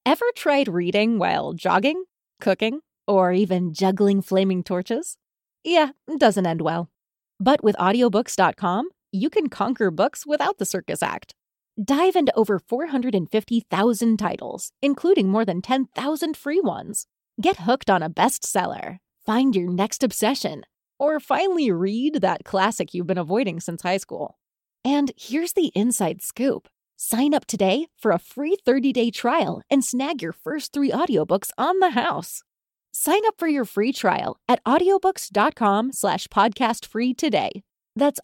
Ever tried reading while jogging, cooking, or even juggling flaming torches? Yeah, it doesn't end well. But with audiobooks.com, you can conquer books without the circus act. Dive into over 450,000 titles, including more than 10,000 free ones. Get hooked on a bestseller, find your next obsession, or finally read that classic you've been avoiding since high school. And here's the inside scoop. Sign up today for a free 30-day trial and snag your first 3 audiobooks on the house. Sign up for your free trial at audiobooks.com/podcastfree today. That's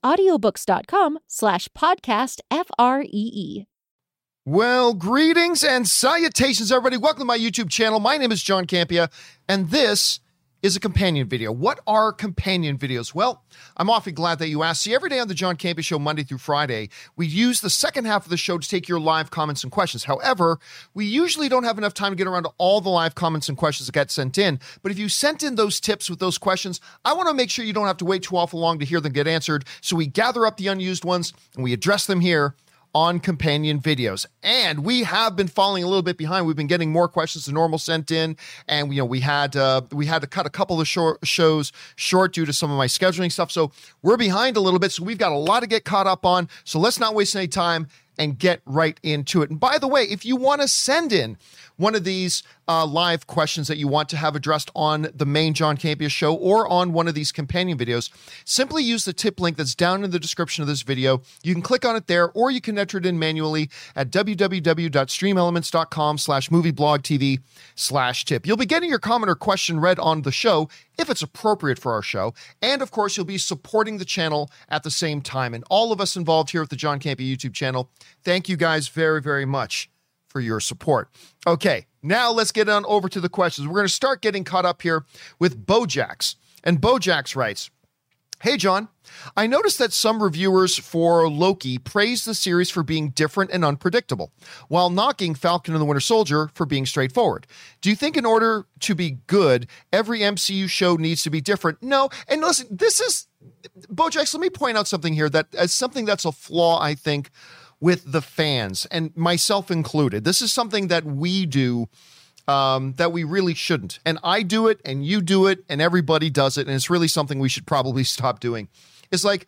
audiobooks.com/podcastfree. Well, greetings and salutations, everybody. Welcome to my YouTube channel. My name is John Campea, and this is a companion video. What are companion videos? Well, I'm awfully glad that you asked. See, every day on the John Campea Show, Monday through Friday, we use the second half of the show to take your live comments and questions. However, we usually don't have enough time to get around to all the live comments and questions that get sent in. But if you sent in those tips with those questions, I want to make sure you don't have to wait too awful long to hear them get answered. So we gather up the unused ones and we address them here on companion videos. And we have been falling a little bit behind. We've been getting more questions than normal sent in, and we had to cut a couple of shows short due to some of my scheduling stuff. So we're behind a little bit. So we've got a lot to get caught up on. So let's not waste any time and get right into it. And by the way, if you want to send in one of these live questions that you want to have addressed on the main John Campea Show or on one of these companion videos, simply use the tip link that's down in the description of this video. You can click on it there, or you can enter it in manually at www.streamelements.com/movieblogtv/tip. You'll be getting your comment or question read on the show if it's appropriate for our show. And of course, you'll be supporting the channel at the same time. And all of us involved here at the John Campea YouTube channel, thank you guys very, very much for your support. Okay, now let's get on over to the questions. We're going to start getting caught up here with Bojax. And Bojax writes, "Hey, John, I noticed that some reviewers for Loki praised the series for being different and unpredictable, while knocking Falcon and the Winter Soldier for being straightforward. Do you think in order to be good, every MCU show needs to be different?" No, and listen, this is, Bojax, let me point out something here that as something that's a flaw, I think, with the fans, and myself included. This is something that we do that we really shouldn't. And I do it, and you do it, and everybody does it, and it's really something we should probably stop doing. It's like,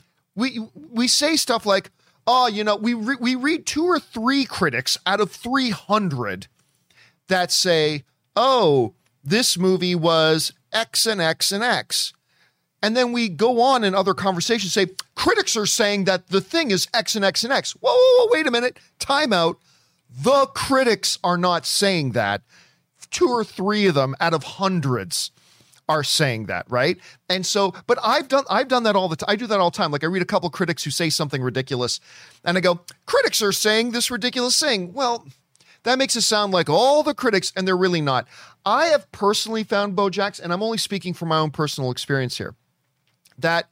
we say stuff like, oh, we read 2 or 3 critics out of 300 that say, oh, this movie was X and X and X. And then we go on in other conversations, say, critics are saying that the thing is X and X and X. Whoa, wait a minute. Time out. The critics are not saying that. 2 or 3 of them out of hundreds are saying that, right? And so, but I've done that all the time. I do that all the time. Like, I read a couple critics who say something ridiculous, and I go, critics are saying this ridiculous thing. Well, that makes it sound like all the critics, and they're really not. I have personally found, Bojax, and I'm only speaking from my own personal experience here, that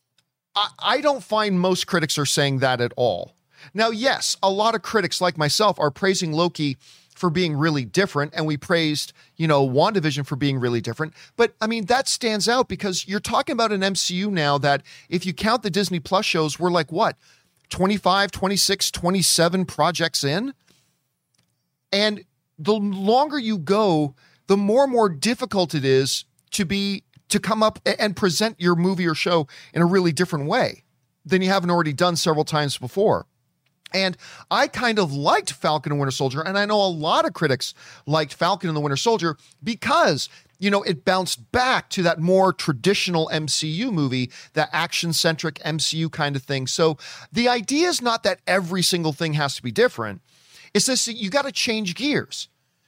I don't find most critics are saying that at all. Now, yes, a lot of critics like myself are praising Loki for being really different, and we praised, WandaVision for being really different. But, I mean, that stands out because you're talking about an MCU now that, if you count the Disney Plus shows, we're like, what, 25, 26, 27 projects in? And the longer you go, the more and more difficult it is to come up and present your movie or show in a really different way than you haven't already done several times before. And I kind of liked Falcon and Winter Soldier, and I know a lot of critics liked Falcon and the Winter Soldier because, it bounced back to that more traditional MCU movie, that action-centric MCU kind of thing. So the idea is not that every single thing has to be different. It's this, you got to change gears,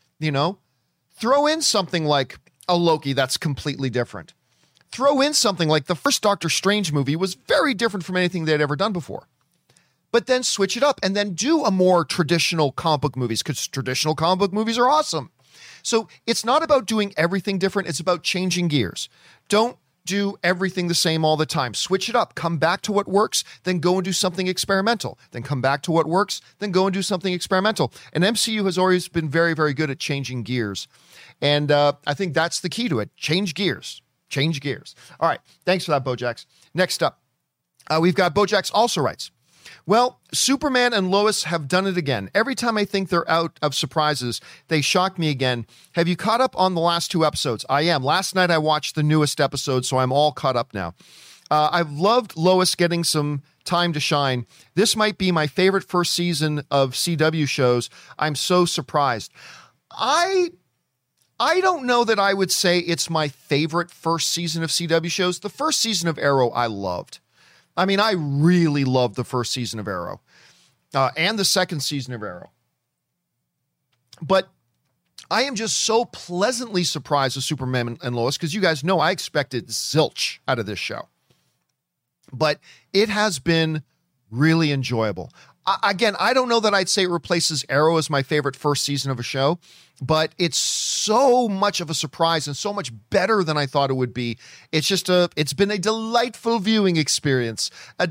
Throw in something like a Loki that's completely different. Throw in something like the first Doctor Strange movie was very different from anything they'd ever done before. But then switch it up and then do a more traditional comic book movies, because traditional comic book movies are awesome. So it's not about doing everything different. It's about changing gears. Don't do everything the same all the time. Switch it up. Come back to what works, then go and do something experimental. Then come back to what works, then go and do something experimental. And MCU has always been very, very good at changing gears. And I think that's the key to it. Change gears. Change gears. All right. Thanks for that, Bojax. Next up, we've got Bojax also writes, Well, Superman and Lois have done it again. Every time I think they're out of surprises, they shock me again. Have you caught up on the last 2 episodes? I am. Last night I watched the newest episode, so I'm all caught up now. I've loved Lois getting some time to shine. This might be my favorite first season of CW shows. I'm so surprised. I don't know that I would say it's my favorite first season of CW shows. The first season of Arrow I loved. I mean, I really loved the first season of Arrow and the second season of Arrow. But I am just so pleasantly surprised with Superman and Lois because you guys know I expected zilch out of this show. But it has been really enjoyable. Again, I don't know that I'd say it replaces Arrow as my favorite first season of a show, but it's so much of a surprise and so much better than I thought it would be. It's been a delightful viewing experience, And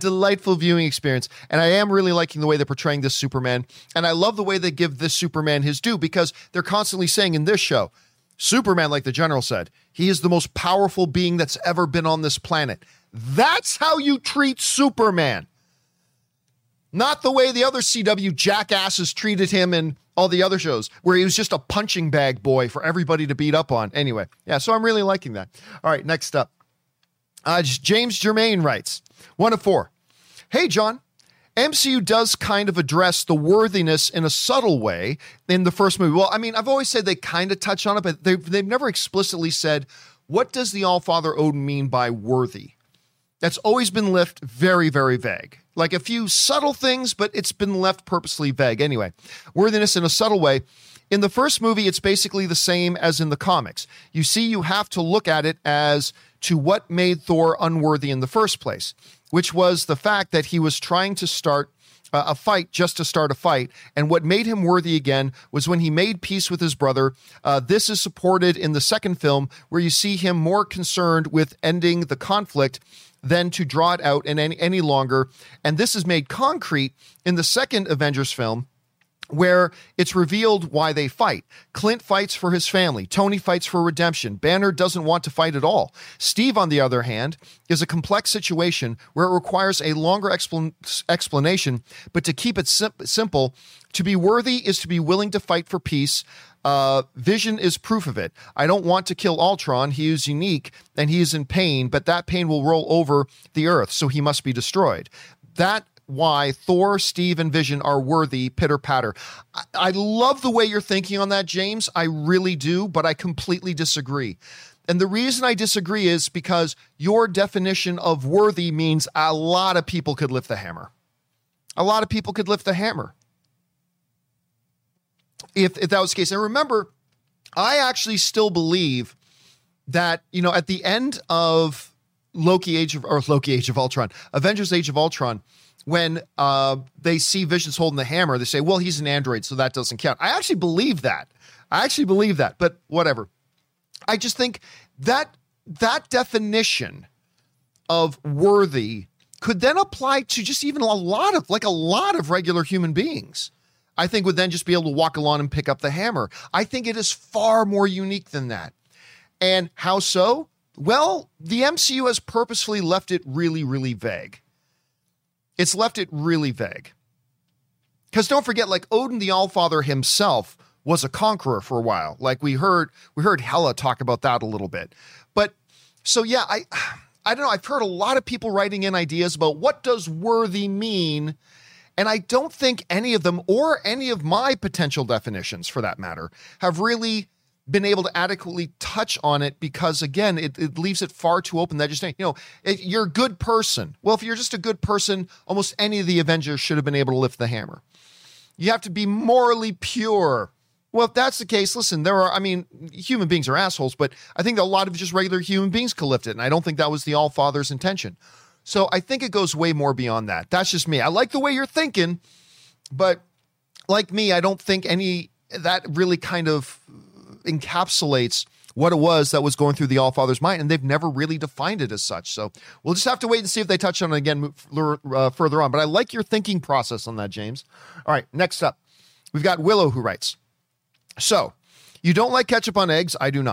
I am really liking the way they're portraying this Superman. And I love the way they give this Superman his due because they're constantly saying in this show, Superman, like the general said, he is the most powerful being that's ever been on this planet. That's how you treat Superman. Not the way the other CW jackasses treated him in all the other shows, where he was just a punching bag boy for everybody to beat up on. Anyway, yeah, so I'm really liking that. All right, next up. James Germain writes, 1 of 4. Hey, John. MCU does kind of address the worthiness in a subtle way in the first movie. Well, I mean, I've always said they kind of touch on it, but they've never explicitly said, what does the All-Father Odin mean by worthy? That's always been left very, very vague. Like a few subtle things, but it's been left purposely vague. Anyway, worthiness in a subtle way. In the first movie, it's basically the same as in the comics. You see, you have to look at it as to what made Thor unworthy in the first place, which was the fact that he was trying to start a fight just to start a fight. And what made him worthy again was when he made peace with his brother. This is supported in the second film, where you see him more concerned with ending the conflict than to draw it out any longer. And this is made concrete in the second Avengers film, where it's revealed why they fight. Clint fights for his family. Tony fights for redemption. Banner doesn't want to fight at all. Steve, on the other hand, is a complex situation where it requires a longer explanation, but to keep it simple, to be worthy is to be willing to fight for peace. Vision is proof of it. I don't want to kill Ultron. He is unique and he is in pain, but that pain will roll over the earth, so he must be destroyed. That why Thor, Steve, and Vision are worthy, pitter patter. I love the way you're thinking on that, James. I really do, but I completely disagree. And the reason I disagree is because your definition of worthy means a lot of people could lift the hammer. A lot of people could lift the hammer if that was the case. And remember, I actually still believe that, at the end of Avengers Age of Ultron, when they see Vision's holding the hammer, they say, well, he's an android, so that doesn't count. I actually believe that. But whatever. I just think that definition of worthy could then apply to just even a lot of regular human beings. I think would then just be able to walk along and pick up the hammer. I think it is far more unique than that. And how so? Well, the MCU has purposefully left it really, really vague. It's left it really vague. Because don't forget, like Odin the Allfather himself was a conqueror for a while. Like we heard Hela talk about that a little bit. But so yeah, I don't know. I've heard a lot of people writing in ideas about what does worthy mean. And I don't think any of them, or any of my potential definitions for that matter, have really been able to adequately touch on it, because again, it leaves it far too open. That just saying, you're a good person. Well, if you're just a good person, almost any of the Avengers should have been able to lift the hammer. You have to be morally pure. Well, if that's the case, listen, human beings are assholes, but I think a lot of just regular human beings could lift it. And I don't think that was the All-Father's intention. So I think it goes way more beyond that. That's just me. I like the way you're thinking, but like me, I don't think that really kind of encapsulates what it was that was going through the All-Father's mind, and they've never really defined it as such. So we'll just have to wait and see if they touch on it again further on. But I like your thinking process on that, James. All right, next up, we've got Willow who writes, so you don't like ketchup on eggs? I do not.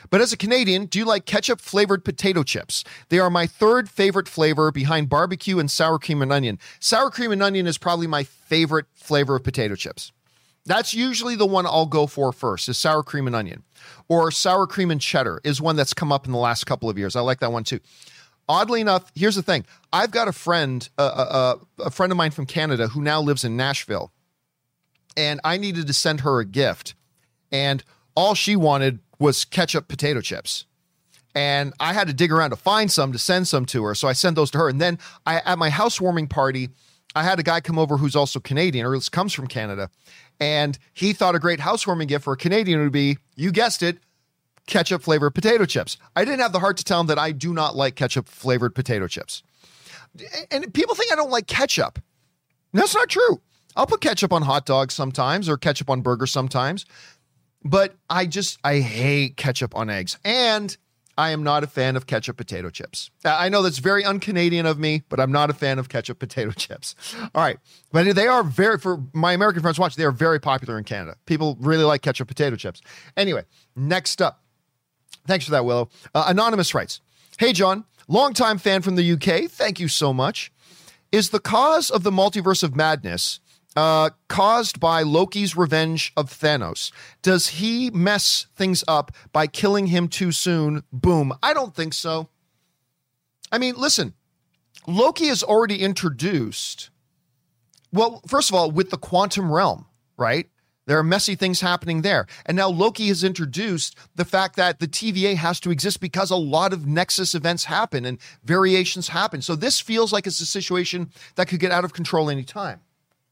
But as a Canadian, do you like ketchup-flavored potato chips? They are my third favorite flavor behind barbecue and sour cream and onion. Sour cream and onion is probably my favorite flavor of potato chips. That's usually the one I'll go for first, is sour cream and onion. Or sour cream and cheddar is one that's come up in the last couple of years. I like that one too. Oddly enough, here's the thing. I've got a friend of mine from Canada who now lives in Nashville. And I needed to send her a gift. And all she wanted was ketchup potato chips. And I had to dig around to find some to send some to her. So I sent those to her. And then at my housewarming party, I had a guy come over who's also Canadian, or comes from Canada. And he thought a great housewarming gift for a Canadian would be, you guessed it, ketchup flavored potato chips. I didn't have the heart to tell him that I do not like ketchup flavored potato chips. And people think I don't like ketchup. That's not true. I'll put ketchup on hot dogs sometimes, or ketchup on burgers sometimes. But I hate ketchup on eggs. And I am not a fan of ketchup potato chips. I know that's very un-Canadian of me, but I'm not a fan of ketchup potato chips. All right. But they are for my American friends watch, they are very popular in Canada. People really like ketchup potato chips. Anyway, next up. Thanks for that, Willow. Anonymous writes, hey, John, longtime fan from the UK. Thank you so much. Is the cause of the multiverse of madness caused by Loki's revenge of Thanos? Does he mess things up by killing him too soon? Boom. I don't think so. I mean, listen, Loki is already introduced. Well, first of all, with the quantum realm, right? There are messy things happening there. And now Loki has introduced the fact that the TVA has to exist because a lot of Nexus events happen and variations happen. So this feels like it's a situation that could get out of control anytime.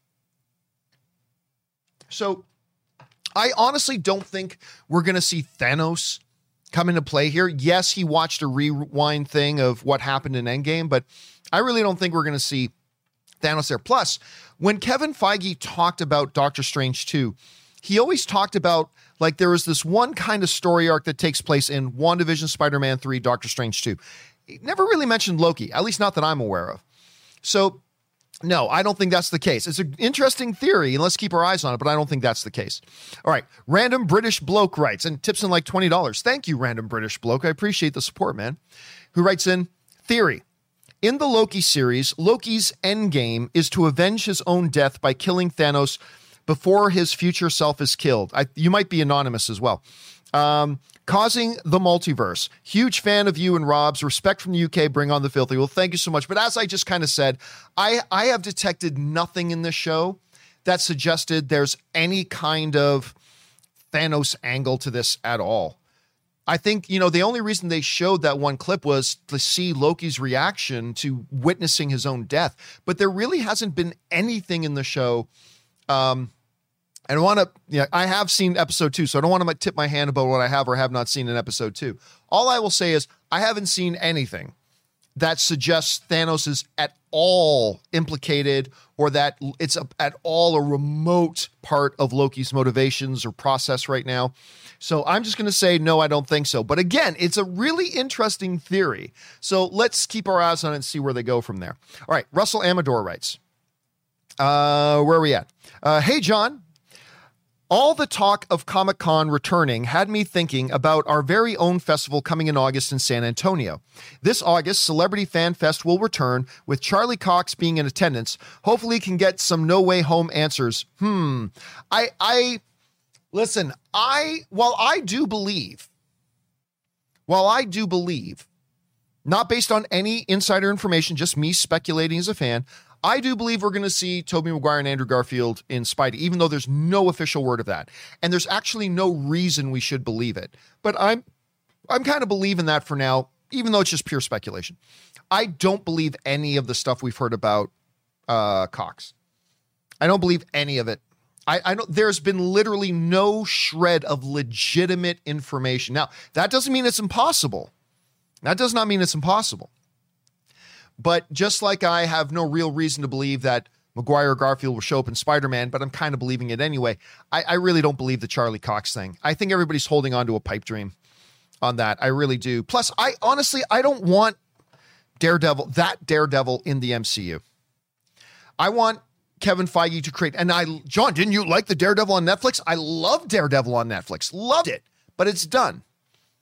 So I honestly don't think we're going to see Thanos come into play here. Yes, he watched a rewind thing of what happened in Endgame, but I really don't think we're going to see Thanos there. Plus, when Kevin Feige talked about Doctor Strange 2, he always talked about, like, there was this one kind of story arc that takes place in WandaVision, Spider-Man 3, Doctor Strange 2. He never really mentioned Loki, at least not that I'm aware of. So, no, I don't think that's the case. It's an interesting theory, and let's keep our eyes on it, but I don't think that's the case. All right, Random British Bloke writes, and tips in like $20. Thank you, Random British Bloke. I appreciate the support, man. Who writes in, theory. In the Loki series, Loki's endgame is to avenge his own death by killing Thanos before his future self is killed. You might be anonymous as well. Causing the multiverse. Huge fan of you and Rob's. Respect from the UK. Bring on the filthy. Well, thank you so much. But as I just kind of said, I have detected nothing in this show that suggested there's any kind of Thanos angle to this at all. I think, the only reason they showed that one clip was to see Loki's reaction to witnessing his own death. But there really hasn't been anything in the show. I have seen episode 2, so I don't want to tip my hand about what I have or have not seen in episode 2. All I will say is I haven't seen anything that suggests Thanos is at all implicated or that it's at all a remote part of Loki's motivations or process right now. So I'm just going to say, no, I don't think so. But again, it's a really interesting theory. So let's keep our eyes on it and see where they go from there. All right. Russell Amador writes, where are we at? Hey, John. All the talk of Comic-Con returning had me thinking about our very own festival coming in August in San Antonio. This August, Celebrity Fan Fest will return, with Charlie Cox being in attendance. Hopefully can get some No Way Home answers. Listen, while I do believe, not based on any insider information, just me speculating as a fan, I do believe we're going to see Tobey Maguire and Andrew Garfield in Spidey, even though there's no official word of that. And there's actually no reason we should believe it. But I'm kind of believing that for now, even though it's just pure speculation. I don't believe any of the stuff we've heard about Cox. I don't believe any of it. I don't. There's been literally no shred of legitimate information. Now, that doesn't mean it's impossible. That does not mean it's impossible. But just like I have no real reason to believe that Maguire or Garfield will show up in Spider-Man, but I'm kind of believing it anyway, I really don't believe the Charlie Cox thing. I think everybody's holding on to a pipe dream on that. I really do. Plus, I don't want Daredevil in the MCU. I want Kevin Feige to create, John, didn't you like the Daredevil on Netflix? I love Daredevil on Netflix. Loved it, but it's done.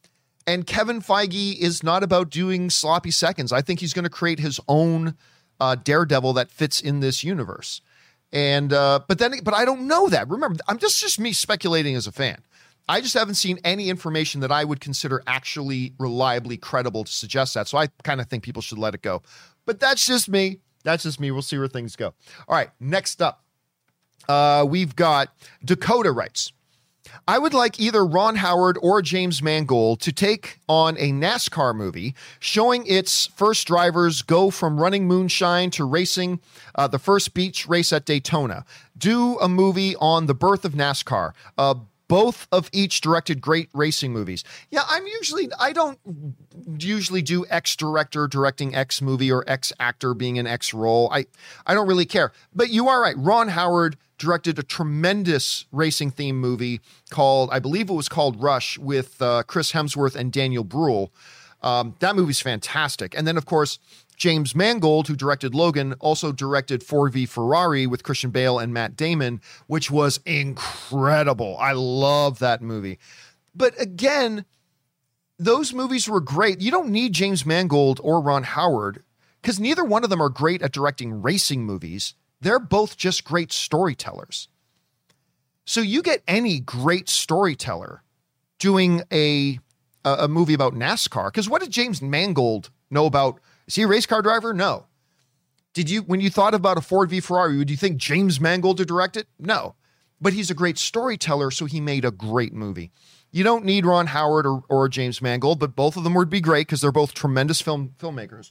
And Kevin Feige is not about doing sloppy seconds. I think he's going to create his own Daredevil that fits in this universe. And but I don't know that. Remember, I'm just me speculating as a fan. I just haven't seen any information that I would consider actually reliably credible to suggest that. So I kind of think people should let it go. But that's just me. That's just me. We'll see where things go. All right, next up, we've got Dakota writes, I would like either Ron Howard or James Mangold to take on a NASCAR movie showing its first drivers go from running moonshine to racing the first beach race at Daytona. Do a movie on the birth of NASCAR. Both of each directed great racing movies. Yeah, I don't usually do X director directing X movie or X actor being in X role. I don't really care. But you are right. Ron Howard directed a tremendous racing theme movie called, I believe it was called Rush, with Chris Hemsworth and Daniel Bruhl. That movie's fantastic. And then, of course, James Mangold, who directed Logan, also directed Ford v Ferrari with Christian Bale and Matt Damon, which was incredible. I love that movie. But again, those movies were great. You don't need James Mangold or Ron Howard because neither one of them are great at directing racing movies. They're both just great storytellers. So you get any great storyteller doing a movie about NASCAR. Because what did James Mangold know about? Is he a race car driver? No. When you thought about a Ford v Ferrari, would you think James Mangold to direct it? No. But he's a great storyteller, so he made a great movie. You don't need Ron Howard or James Mangold, but both of them would be great because they're both tremendous filmmakers.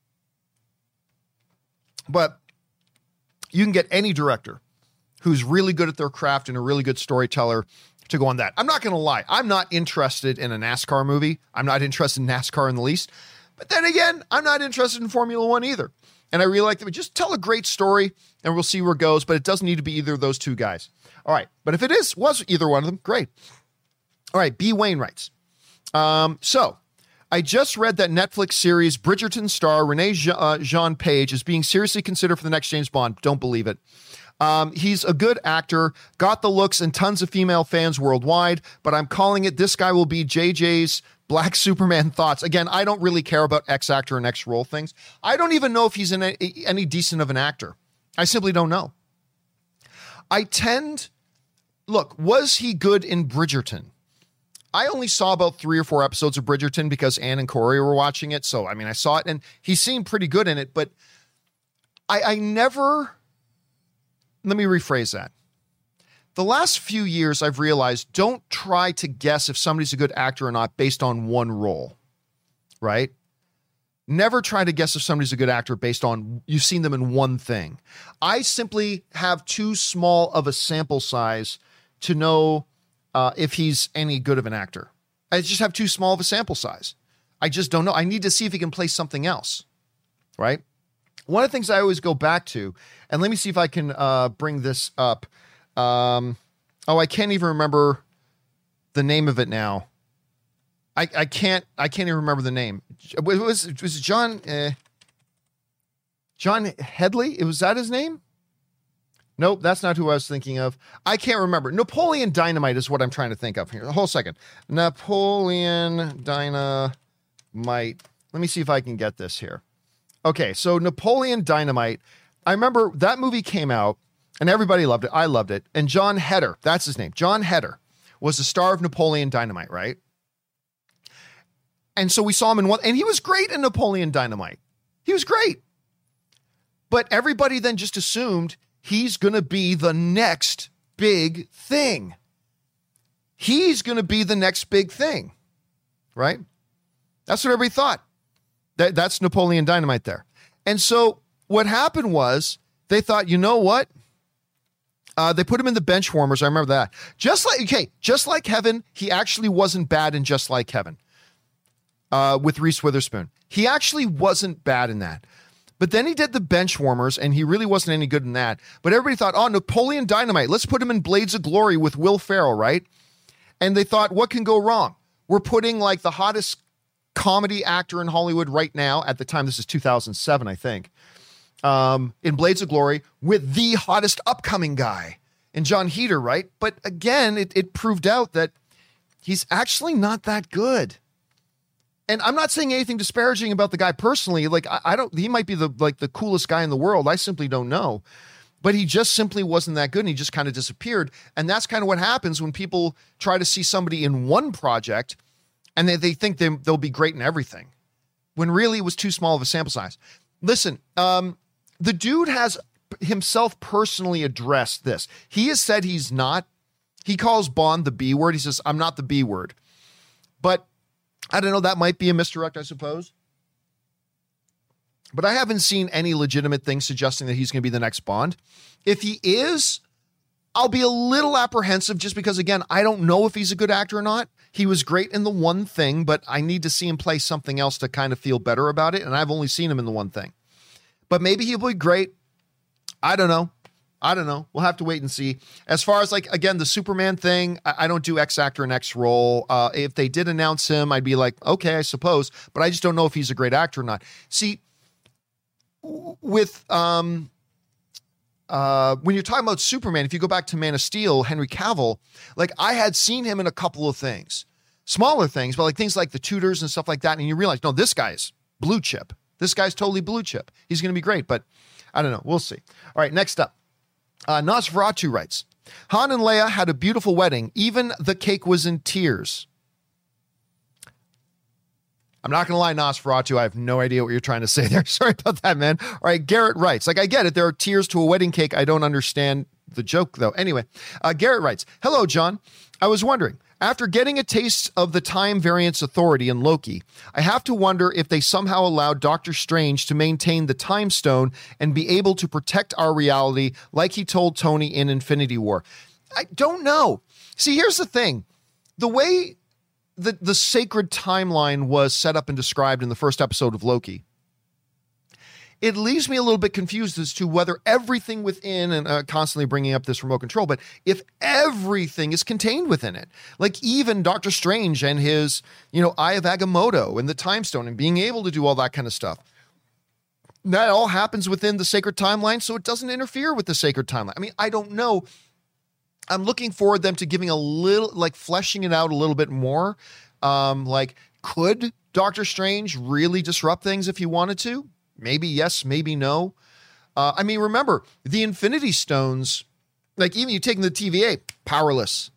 But you can get any director who's really good at their craft and a really good storyteller to go on that. I'm not going to lie. I'm not interested in a NASCAR movie. I'm not interested in NASCAR in the least. But then again, I'm not interested in Formula One either. And I really like them. Just tell a great story and we'll see where it goes. But it doesn't need to be either of those two guys. All right. But if it was either one of them, great. All right. B. Wayne writes. So I just read that Netflix series Bridgerton star Renee Jean Page is being seriously considered for the next James Bond. Don't believe it. He's a good actor, got the looks and tons of female fans worldwide, but I'm calling it this guy will be JJ's Black Superman thoughts. Again, I don't really care about X actor and X role things. I don't even know if he's any decent of an actor. I simply don't know. Look, was he good in Bridgerton? I only saw about 3 or 4 episodes of Bridgerton because Ann and Corey were watching it. So, I mean, I saw it and he seemed pretty good in it, but I never, let me rephrase that. The last few years I've realized don't try to guess if somebody's a good actor or not based on one role, right? Never try to guess if somebody's a good actor based on you've seen them in one thing. I simply have too small of a sample size to know if he's any good of an actor. I just have too small of a sample size. I just don't know. I need to see if he can play something else, right? One of the things I always go back to, and let me see if I can bring this up. I can't even remember the name of it now. I can't even remember the name. Was it John Headley? Was that his name? Nope, that's not who I was thinking of. I can't remember. Napoleon Dynamite is what I'm trying to think of here. A whole second. Napoleon Dynamite. Let me see if I can get this here. Okay, so Napoleon Dynamite. I remember that movie came out and everybody loved it. I loved it. And John Heder, that's his name. John Heder was the star of Napoleon Dynamite, right? And so we saw him in one, and he was great in Napoleon Dynamite. He was great. But everybody then just assumed he's going to be the next big thing. He's going to be the next big thing, right? That's what everybody thought. That's Napoleon Dynamite there. And so what happened was they thought, you know what? They put him in the bench warmers. I remember that. Just like Heaven, he actually wasn't bad in Just Like Heaven with Reese Witherspoon. He actually wasn't bad in that. But then he did the bench warmers, and he really wasn't any good in that. But everybody thought, oh, Napoleon Dynamite, let's put him in Blades of Glory with Will Ferrell, right? And they thought, what can go wrong? We're putting like the hottest comedy actor in Hollywood right now, at the time, this is 2007, I think, in Blades of Glory with the hottest upcoming guy in John Heder, right? But again, it proved out that he's actually not that good. And I'm not saying anything disparaging about the guy personally. Like, I don't, he might be the coolest guy in the world. I simply don't know. But he just simply wasn't that good, and he just kind of disappeared. And that's kind of what happens when people try to see somebody in one project and they think they'll be great in everything, when really it was too small of a sample size. Listen, the dude has himself personally addressed this. He has said he's not. He calls Bond the B word. He says, I'm not the B word. But I don't know, that might be a misdirect, I suppose. But I haven't seen any legitimate thing suggesting that he's going to be the next Bond. If he is, I'll be a little apprehensive just because, again, I don't know if he's a good actor or not. He was great in The One Thing, but I need to see him play something else to kind of feel better about it. And I've only seen him in The One Thing. But maybe he'll be great. I don't know. We'll have to wait and see. As far as, like, again, the Superman thing, I don't do X actor and X role. If they did announce him, I'd be like, okay, I suppose. But I just don't know if he's a great actor or not. See, with when you're talking about Superman, if you go back to Man of Steel, Henry Cavill, like, I had seen him in a couple of things, smaller things, but like things like The Tudors and stuff like that. And you realize, no, this guy's blue chip. This guy's totally blue chip. He's going to be great, but I don't know. We'll see. All right, next up. Nosferatu writes, Han and Leia had a beautiful wedding. Even the cake was in tears. I'm not going to lie, Nosferatu, I have no idea what you're trying to say there. Sorry about that, man. All right, Garrett writes, like, I get it. There are tears to a wedding cake. I don't understand the joke, though. Anyway, Garrett writes, hello, John. I was wondering, after getting a taste of the Time Variance Authority in Loki, I have to wonder if they somehow allowed Doctor Strange to maintain the Time Stone and be able to protect our reality like he told Tony in Infinity War. I don't know. See, here's the thing. The way the sacred timeline was set up and described in the first episode of Loki, it leaves me a little bit confused as to whether everything within, and constantly bringing up this remote control, but if everything is contained within it, like even Doctor Strange and his, Eye of Agamotto and the Time Stone and being able to do all that kind of stuff, that all happens within the sacred timeline, so it doesn't interfere with the sacred timeline. I mean, I don't know. I'm looking forward to them to giving a little, like, fleshing it out a little bit more. Like, could Doctor Strange really disrupt things if he wanted to? Maybe yes, maybe no. I mean, remember, the Infinity Stones, like, even you taking the TVA, powerless.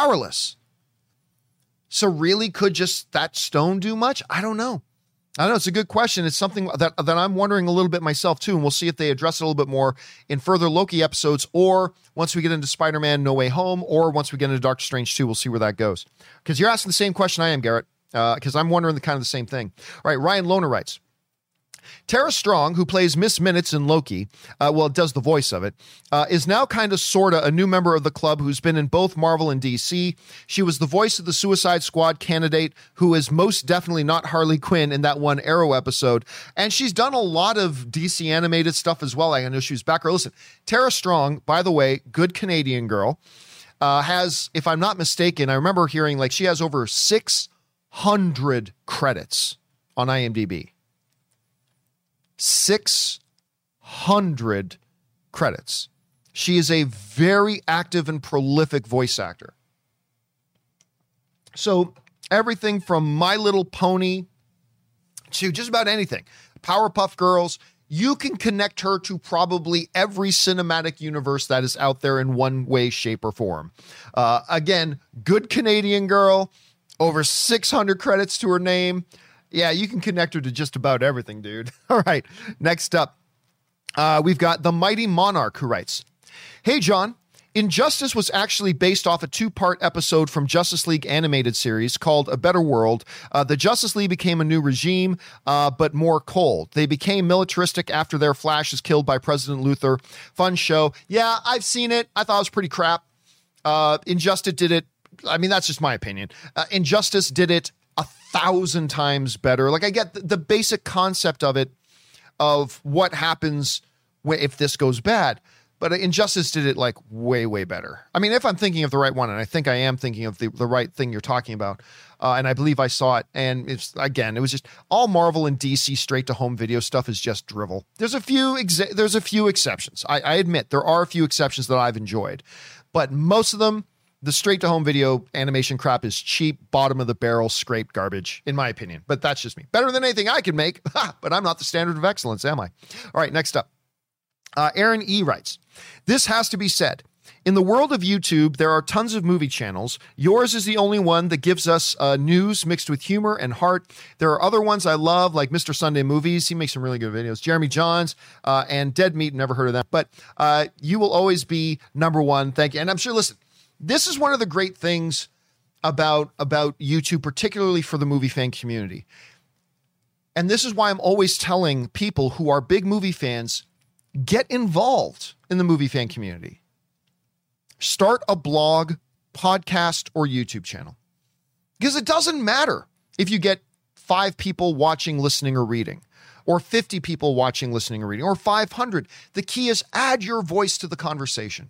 So really, could just that stone do much? I don't know. It's a good question. It's something that I'm wondering a little bit myself, too, and we'll see if they address it a little bit more in further Loki episodes, or once we get into Spider-Man No Way Home, or once we get into Doctor Strange 2, we'll see where that goes. Because you're asking the same question I am, Garrett, because I'm wondering kind of the same thing. All right, Ryan Lohner writes, Tara Strong, who plays Miss Minutes in Loki, does the voice of it, is now kind of sorta a new member of the club who's been in both Marvel and DC. She was the voice of the Suicide Squad candidate, who is most definitely not Harley Quinn in that one Arrow episode. And she's done a lot of DC animated stuff as well. I know she was back. Listen, Tara Strong, by the way, good Canadian girl, has, if I'm not mistaken, I remember hearing, like, she has over 600 credits on IMDb. 600 credits. She is a very active and prolific voice actor. So everything from My Little Pony to just about anything, Powerpuff Girls, you can connect her to probably every cinematic universe that is out there in one way, shape, or form. Again, good Canadian girl, over 600 credits to her name. Yeah, you can connect her to just about everything, dude. All right, next up, we've got The Mighty Monarch, who writes, Hey, John, Injustice was actually based off a 2-part episode from Justice League animated series called A Better World. The Justice League became a new regime, but more cold. They became militaristic after their Flash is killed by President Luthor. Fun show. Yeah, I've seen it. I thought it was pretty crap. Injustice did it. I mean, that's just my opinion. Injustice did it 1,000 times better. Like, I get the basic concept of it, of what happens if this goes bad, but Injustice did it like way, way better. I mean, if I'm thinking of the right one, and I think I am thinking of the right thing you're talking about, and I believe I saw it, and it was just all Marvel and DC straight to home video stuff is just drivel. There's a few exceptions. I admit there are a few exceptions that I've enjoyed, but most of them, The straight-to-home video animation crap is cheap, bottom-of-the-barrel, scraped garbage, in my opinion. But that's just me. Better than anything I can make, but I'm not the standard of excellence, am I? All right, next up. Aaron E. writes, this has to be said. In the world of YouTube, there are tons of movie channels. Yours is the only one that gives us news mixed with humor and heart. There are other ones I love, like Mr. Sunday Movies. He makes some really good videos. Jeremy Johns and Dead Meat, never heard of them. But you will always be number one. Thank you. And I'm sure, listen, this is one of the great things about YouTube, particularly for the movie fan community. And this is why I'm always telling people who are big movie fans, get involved in the movie fan community. Start a blog, podcast, or YouTube channel. Because it doesn't matter if you get 5 people watching, listening, or reading, or 50 people watching, listening, or reading, or 500. The key is add your voice to the conversation.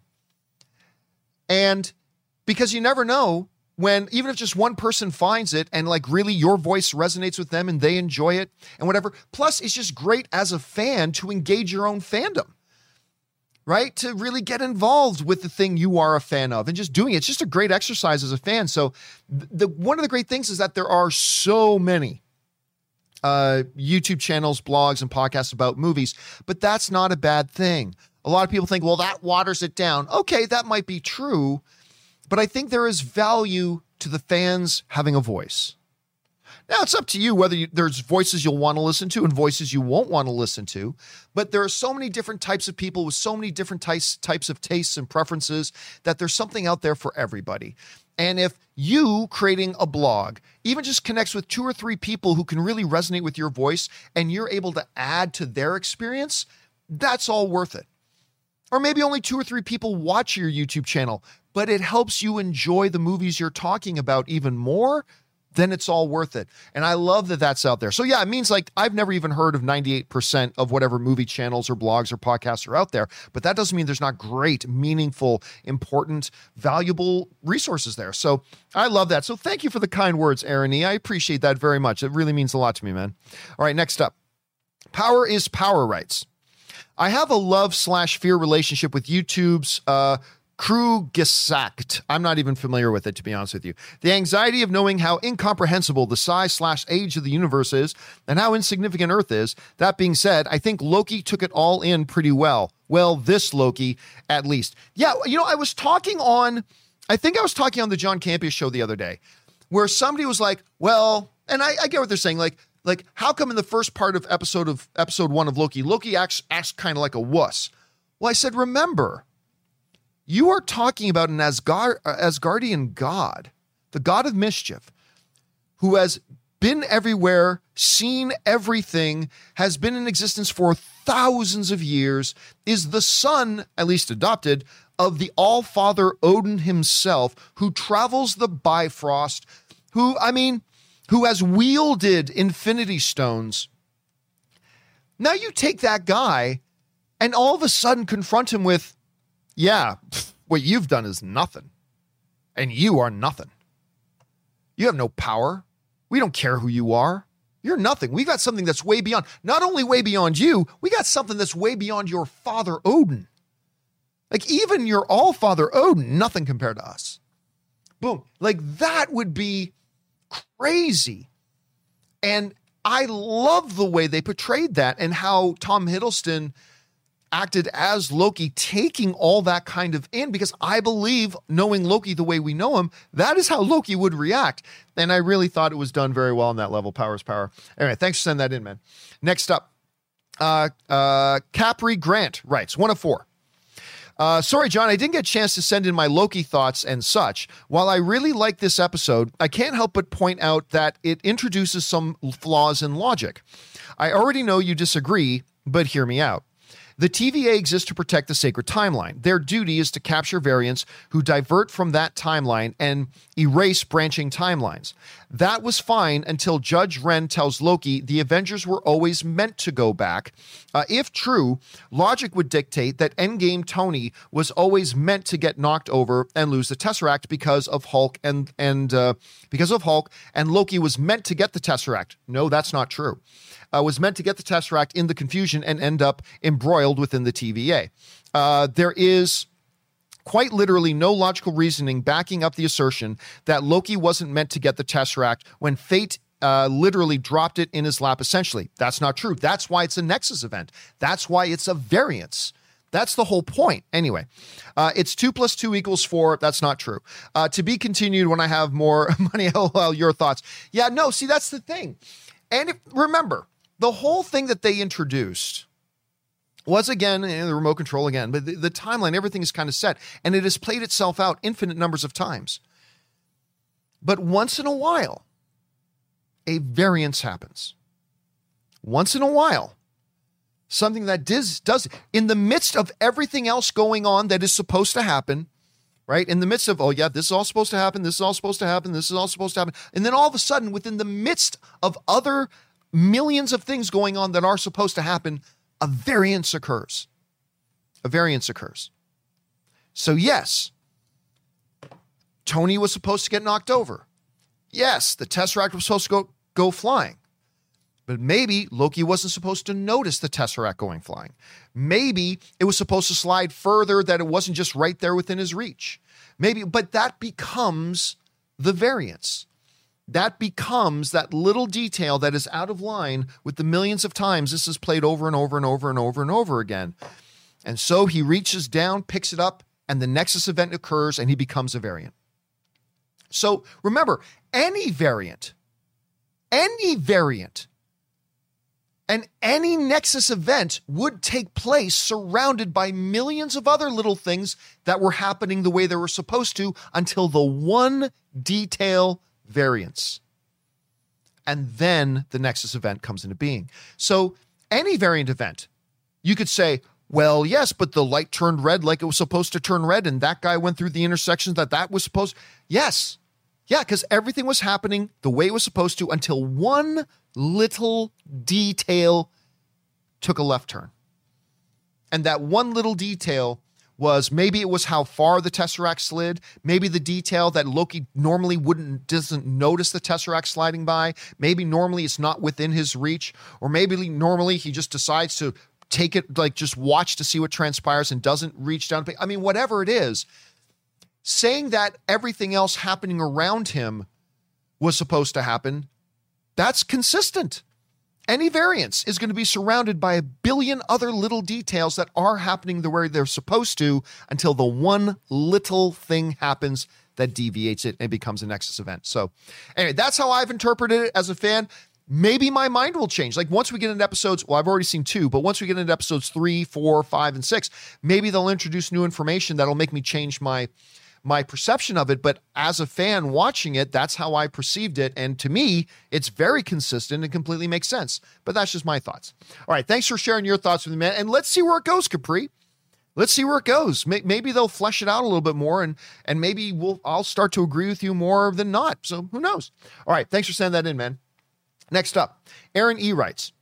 And because you never know when, even if just one person finds it and like really your voice resonates with them and they enjoy it and whatever. Plus, it's just great as a fan to engage your own fandom. Right? To really get involved with the thing you are a fan of and just doing it. It's just a great exercise as a fan. So one of the great things is that there are so many YouTube channels, blogs, and podcasts about movies, but that's not a bad thing. A lot of people think, well, that waters it down. Okay, that might be true, but I think there is value to the fans having a voice. Now, it's up to you whether there's voices you'll want to listen to and voices you won't want to listen to. But there are so many different types of people with so many different types of tastes and preferences that there's something out there for everybody. And if you creating a blog even just connects with 2 or 3 people who can really resonate with your voice and you're able to add to their experience, that's all worth it. Or maybe only 2 or 3 people watch your YouTube channel, but it helps you enjoy the movies you're talking about even more, then it's all worth it. And I love that that's out there. So yeah, it means like I've never even heard of 98% of whatever movie channels or blogs or podcasts are out there, but that doesn't mean there's not great, meaningful, important, valuable resources there. So I love that. So thank you for the kind words, Aaron E. I appreciate that very much. It really means a lot to me, man. All right, next up. Power is Power writes, I have a love/fear relationship with YouTube's Krugesagt. I'm not even familiar with it, to be honest with you. The anxiety of knowing how incomprehensible the size/age of the universe is and how insignificant Earth is. That being said, I think Loki took it all in pretty well. Well, this Loki, at least. Yeah, you know, I was talking on the John Campea show the other day, where somebody was like, well, and I get what they're saying, like, how come in the first part of episode 1 of Loki acts kind of like a wuss? Well, I said, remember, you are talking about an Asgardian god, the god of mischief, who has been everywhere, seen everything, has been in existence for thousands of years, is the son, at least adopted, of the All-Father Odin himself, who travels the Bifrost, who has wielded Infinity Stones. Now you take that guy and all of a sudden confront him with, yeah, what you've done is nothing. And you are nothing. You have no power. We don't care who you are. You're nothing. We got something that's way beyond, not only way beyond you, we got something that's way beyond your father Odin. Like even your all-father Odin, nothing compared to us. Boom. Like that would be crazy. And I love the way they portrayed that and how Tom Hiddleston acted as Loki, taking all that kind of in, because I believe, knowing Loki the way we know him, that is how Loki would react. And I really thought it was done very well on that level. Power is power. Anyway, thanks for sending that in, man. Next up, Capri Grant writes, 1 of 4. Sorry, John, I didn't get a chance to send in my Loki thoughts and such. While I really like this episode, I can't help but point out that it introduces some flaws in logic. I already know you disagree, but hear me out. The TVA exists to protect the sacred timeline. Their duty is to capture variants who divert from that timeline and erase branching timelines. That was fine until Judge Wren tells Loki the Avengers were always meant to go back. If true, logic would dictate that Endgame Tony was always meant to get knocked over and lose the Tesseract because of Hulk and Loki was meant to get the Tesseract. No, that's not true. Was meant to get the Tesseract in the confusion and end up embroiled within the TVA. There is quite literally no logical reasoning backing up the assertion that Loki wasn't meant to get the Tesseract when fate literally dropped it in his lap, essentially. That's not true. That's why it's a Nexus event. That's why it's a variance. That's the whole point. Anyway, it's 2 + 2 = 4. That's not true. To be continued when I have more money. LOL, your thoughts. Yeah, no, see, that's the thing. And remember, the whole thing that they introduced was, again, the remote control again, but the timeline, everything is kind of set, and it has played itself out infinite numbers of times. But once in a while, a variance happens. Once in a while, something that does in the midst of everything else going on that is supposed to happen, right? In the midst of, oh yeah, this is all supposed to happen, this is all supposed to happen, this is all supposed to happen. And then all of a sudden, within the midst of other millions of things going on that are supposed to happen, a variance occurs. A variance occurs. So yes, Tony was supposed to get knocked over. Yes, the Tesseract was supposed to go flying. But maybe Loki wasn't supposed to notice the Tesseract going flying. Maybe it was supposed to slide further, that it wasn't just right there within his reach. Maybe, but that becomes the variance. That becomes that little detail that is out of line with the millions of times this is played over and over and over and over and over again. And so he reaches down, picks it up, and the Nexus event occurs, and he becomes a variant. So remember, any variant, and any Nexus event would take place surrounded by millions of other little things that were happening the way they were supposed to until the one detail variance. And then the Nexus event comes into being. So any variant event, you could say, well, yes, but the light turned red like it was supposed to turn red, and that guy went through the intersections that was supposed. Yes. Yeah, because everything was happening the way it was supposed to until one little detail took a left turn. And that one little detail was, maybe it was how far the Tesseract slid, maybe the detail that Loki normally doesn't notice the Tesseract sliding by, maybe normally it's not within his reach, or maybe normally he just decides to take it, like just watch to see what transpires and doesn't reach down. I mean, whatever it is, saying that everything else happening around him was supposed to happen, that's consistent. Any variance is going to be surrounded by a billion other little details that are happening the way they're supposed to until the one little thing happens that deviates it and becomes a Nexus event. So anyway, that's how I've interpreted it as a fan. Maybe my mind will change. Like once we get into episodes, well, I've already seen 2, but once we get into episodes 3, 4, 5, and 6, maybe they'll introduce new information that'll make me change my perception of it. But as a fan watching it, that's how I perceived it. And to me, it's very consistent and completely makes sense. But that's just my thoughts. All right. Thanks for sharing your thoughts with me, man. And let's see where it goes, Capri. Let's see where it goes. Maybe they'll flesh it out a little bit more, and maybe I'll start to agree with you more than not. So who knows? All right. Thanks for sending that in, man. Next up, Aaron E. writes,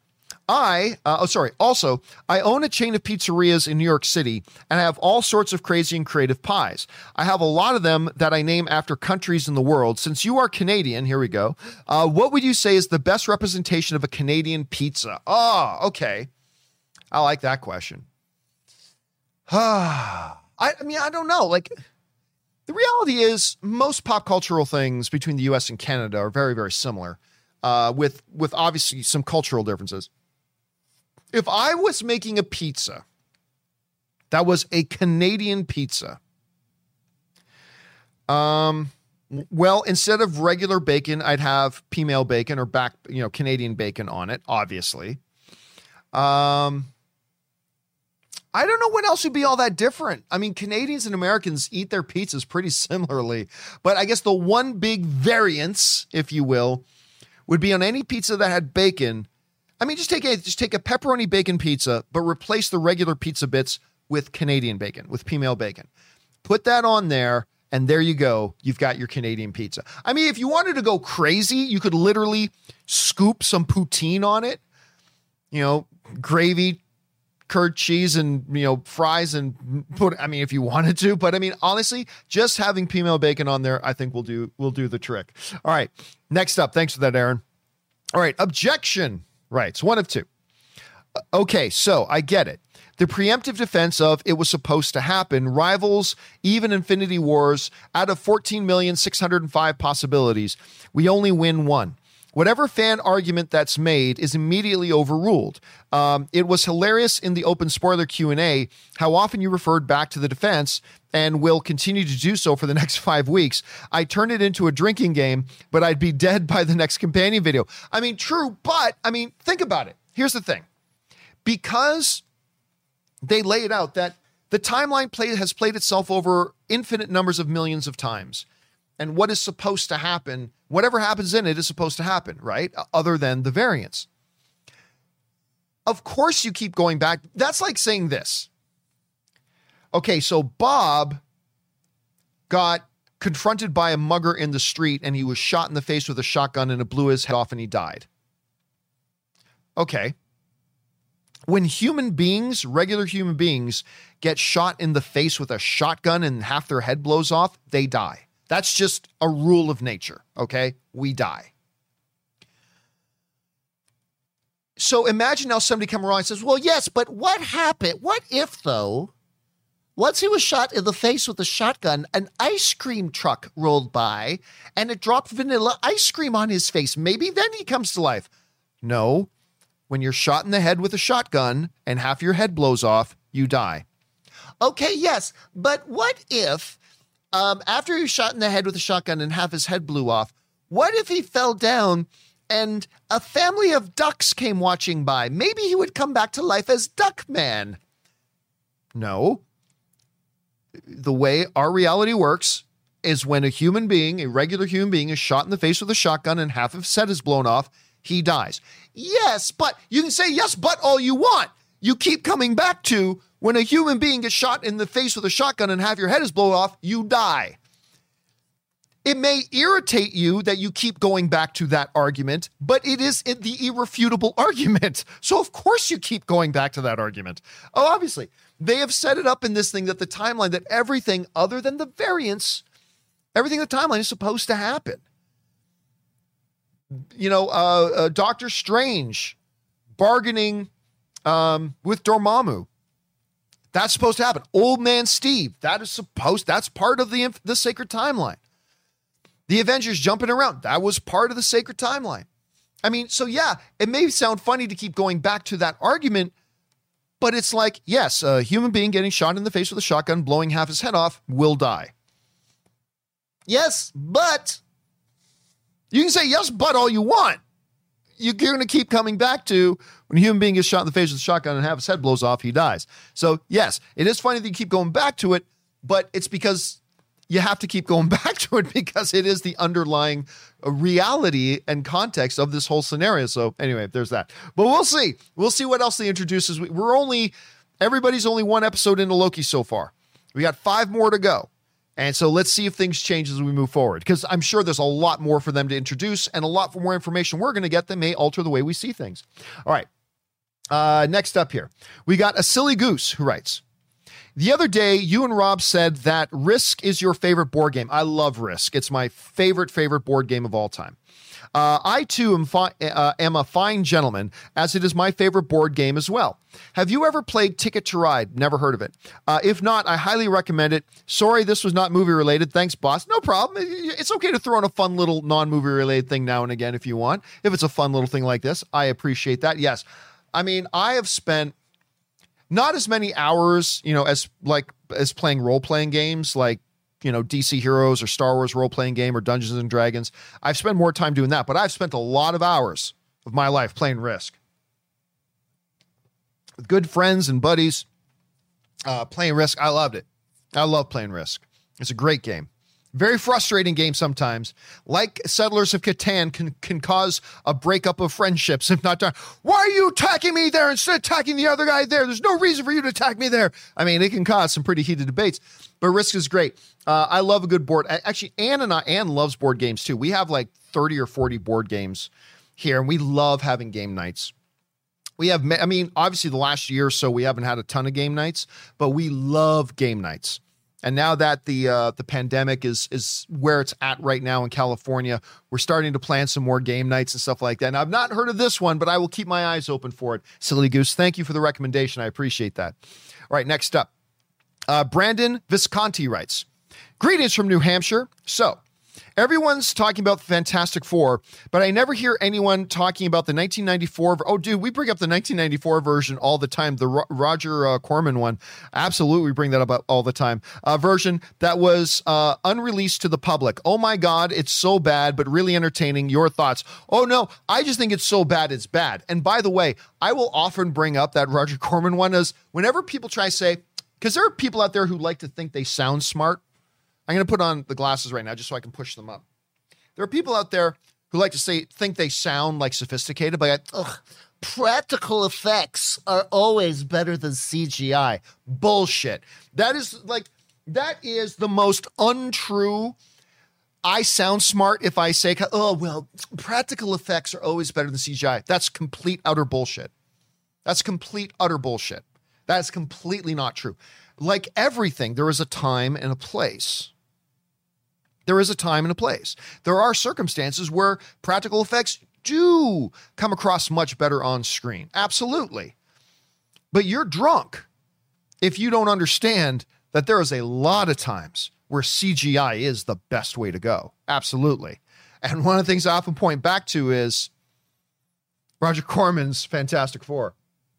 Also, I own a chain of pizzerias in New York City, and I have all sorts of crazy and creative pies. I have a lot of them that I name after countries in the world. Since you are Canadian, here we go. What would you say is the best representation of a Canadian pizza? Oh, okay. I like that question. I mean, I don't know. Like, the reality is most pop cultural things between the U.S. and Canada are very, very similar, with obviously some cultural differences. If I was making a pizza that was a Canadian pizza, well, instead of regular bacon, I'd have female bacon or Canadian bacon on it, obviously. I don't know what else would be all that different. I mean, Canadians and Americans eat their pizzas pretty similarly, but I guess the one big variance, if you will, would be on any pizza that had bacon. I mean, just take a pepperoni bacon pizza, but replace the regular pizza bits with Canadian bacon, with female bacon. Put that on there, and there you go. You've got your Canadian pizza. I mean, if you wanted to go crazy, you could literally scoop some poutine on it, gravy, curd cheese, and fries, and if you wanted to. But I mean, honestly, just having female bacon on there, I think will do the trick. All right, next up. Thanks for that, Aaron. All right, objection. Right, it's one of two. Okay, so I get it. The preemptive defense of it was supposed to happen rivals even Infinity Wars. Out of 14,605 possibilities, we only win one. Whatever fan argument that's made is immediately overruled. It was hilarious in the open spoiler Q&A how often you referred back to the defense and will continue to do so for the next 5 weeks. I turned it into a drinking game, but I'd be dead by the next companion video. I mean, true, but I mean, think about it. Here's the thing. Because they lay it out that the timeline has played itself over infinite numbers of millions of times. And what is supposed to happen, whatever happens in it is supposed to happen, right? Other than the variance. Of course you keep going back. That's like saying this. Okay, so Bob got confronted by a mugger in the street and he was shot in the face with a shotgun and it blew his head off and he died. Okay. When human beings, regular human beings, get shot in the face with a shotgun and half their head blows off, they die. That's just a rule of nature, okay? We die. So imagine now somebody come around and says, well, yes, but what happened? What if, though, once he was shot in the face with a shotgun, an ice cream truck rolled by and it dropped vanilla ice cream on his face? Maybe then he comes to life. No. When you're shot in the head with a shotgun and half your head blows off, you die. Okay, yes, but what if... after he was shot in the head with a shotgun and half his head blew off, what if he fell down and a family of ducks came watching by? Maybe he would come back to life as Duckman. No. The way our reality works is when a human being, a regular human being, is shot in the face with a shotgun and half of his head is blown off, he dies. Yes, but you can say yes, but all you want. You keep coming back to when a human being gets shot in the face with a shotgun and half your head is blown off, you die. It may irritate you that you keep going back to that argument, but it is the irrefutable argument. So of course you keep going back to that argument. Oh, obviously, they have set it up in this thing that the timeline, that everything other than the variance, everything in the timeline is supposed to happen. You know, Doctor Strange bargaining with Dormammu. That's supposed to happen. Old Man Steve, that's part of the sacred timeline. The Avengers jumping around, that was part of the sacred timeline. I mean, so yeah, it may sound funny to keep going back to that argument, but it's like, yes, a human being getting shot in the face with a shotgun, blowing half his head off, will die. Yes, but you can say yes, but all you want. You're going to keep coming back to when a human being gets shot in the face with a shotgun and half his head blows off, he dies. So yes, it is funny that you keep going back to it, but it's because you have to keep going back to it because it is the underlying reality and context of this whole scenario. So anyway, there's that. But we'll see. We'll see what else they introduce. Everybody's only one episode into Loki so far. We got 5 more to go. And so let's see if things change as we move forward, because I'm sure there's a lot more for them to introduce and a lot more information we're going to get that may alter the way we see things. All right. Next up here, we got a silly goose who writes, the other day, you and Rob said that Risk is your favorite board game. I love Risk. It's my favorite board game of all time. I, too, am a fine gentleman, as it is my favorite board game as well. Have you ever played Ticket to Ride? Never heard of it. If not, I highly recommend it. Sorry, this was not movie related. Thanks, boss. No problem. It's okay to throw in a fun little non-movie related thing now and again if you want. If it's a fun little thing like this, I appreciate that. Yes. I mean, I have spent not as many hours, as playing role-playing games like, DC Heroes or Star Wars role-playing game or Dungeons and Dragons. I've spent more time doing that, but I've spent a lot of hours of my life playing Risk. With good friends and buddies, playing Risk. I loved it. I love playing Risk. It's a great game. Very frustrating game sometimes. Like Settlers of Catan can cause a breakup of friendships if not done. Why are you attacking me there instead of attacking the other guy there? There's no reason for you to attack me there. I mean, it can cause some pretty heated debates, but Risk is great. I love a good board. Actually, Ann loves board games too. We have like 30 or 40 board games here, and we love having game nights. We have, obviously the last year or so, we haven't had a ton of game nights, but we love game nights. And now that the pandemic is where it's at right now in California, we're starting to plan some more game nights and stuff like that. And I've not heard of this one, but I will keep my eyes open for it. Silly Goose, thank you for the recommendation. I appreciate that. All right, next up. Brandon Visconti writes, greetings from New Hampshire. So, everyone's talking about the Fantastic Four, but I never hear anyone talking about the 1994. Oh, dude, we bring up the 1994 version all the time. The Roger Corman one. Absolutely, we bring that up all the time. Version that was unreleased to the public. Oh my God, it's so bad, but really entertaining. Your thoughts? Oh no, I just think it's so bad, it's bad. And by the way, I will often bring up that Roger Corman one as whenever people try to say, because there are people out there who like to think they sound smart. I'm going to put on the glasses right now just so I can push them up. There are people out there who like to think they sound like sophisticated, but practical effects are always better than CGI. Bullshit. That is the most untrue. I sound smart if I say, oh, well, practical effects are always better than CGI. That's complete, utter bullshit. That's complete, utter bullshit. That is completely not true. Like everything, there is a time and a place. There is a time and a place. There are circumstances where practical effects do come across much better on screen. Absolutely. But you're drunk if you don't understand that there is a lot of times where CGI is the best way to go. Absolutely. And one of the things I often point back to is Roger Corman's Fantastic Four.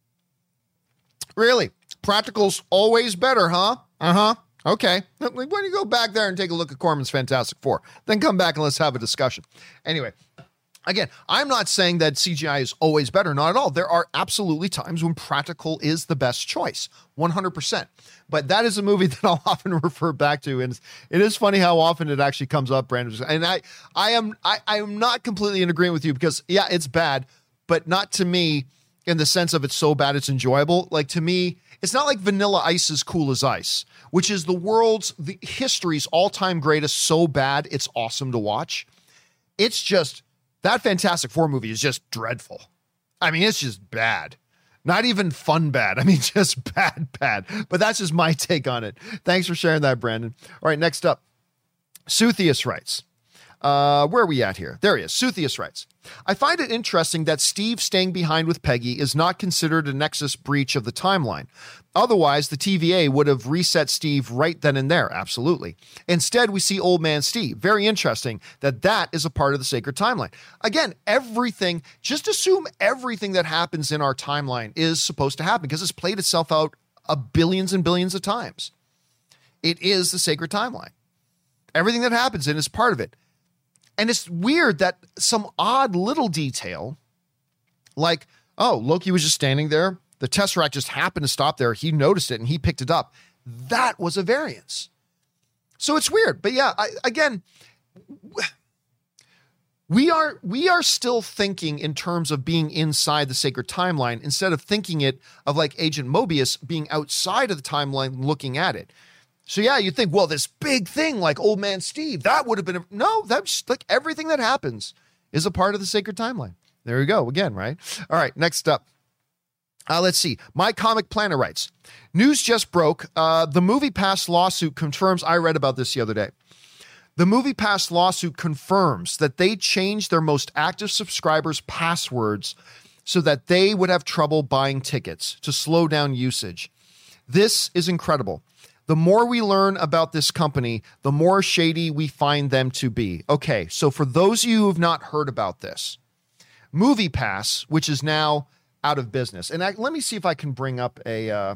Really? Practical's always better, huh? Uh-huh. Okay. Why don't you go back there and take a look at Corman's Fantastic Four? Then come back and let's have a discussion. Anyway, again, I'm not saying that CGI is always better. Not at all. There are absolutely times when practical is the best choice. 100%. But that is a movie that I'll often refer back to. And it is funny how often it actually comes up, Brandon. And I am not completely in agreement with you because, yeah, it's bad, but not to me in the sense of it's so bad it's enjoyable. Like, to me, it's not like Vanilla Ice's Cool as Ice, which is the history's all-time greatest, so bad it's awesome to watch. It's just, that Fantastic Four movie is just dreadful. I mean, it's just bad. Not even fun bad. I mean, just bad. But that's just my take on it. Thanks for sharing that, Brandon. All right, next up. Suthius writes, where are we at here? There he is. Suthius writes, I find it interesting that Steve staying behind with Peggy is not considered a Nexus breach of the timeline. Otherwise, the TVA would have reset Steve right then and there. Absolutely. Instead, we see Old Man Steve. Very interesting that is a part of the sacred timeline. Again, just assume everything that happens in our timeline is supposed to happen because it's played itself out billions and billions of times. It is the sacred timeline. Everything that happens in is part of it. And it's weird that some odd little detail, like, oh, Loki was just standing there. The Tesseract just happened to stop there. He noticed it and he picked it up. That was a variance. So it's weird. But yeah, we are still thinking in terms of being inside the sacred timeline instead of thinking it of like Agent Mobius being outside of the timeline looking at it. So yeah, you think, well, this big thing like Old Man Steve, that would have been, no, that's like everything that happens is a part of the sacred timeline. There you go again, right? All right, next up. Let's see. My Comic Planner writes, news just broke. The MoviePass lawsuit confirms, I read about this the other day. The MoviePass lawsuit confirms that they changed their most active subscribers' passwords so that they would have trouble buying tickets to slow down usage. This is incredible. The more we learn about this company, the more shady we find them to be. Okay, so for those of you who have not heard about this, MoviePass, which is now out of business, and let me see if I can bring up let